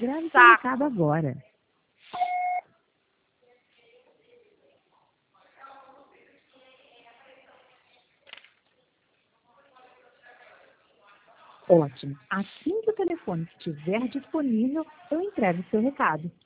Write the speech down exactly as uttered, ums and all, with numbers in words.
Grave seu Saco. recado agora. Ótimo. Assim que o telefone estiver disponível, eu entrego o seu recado.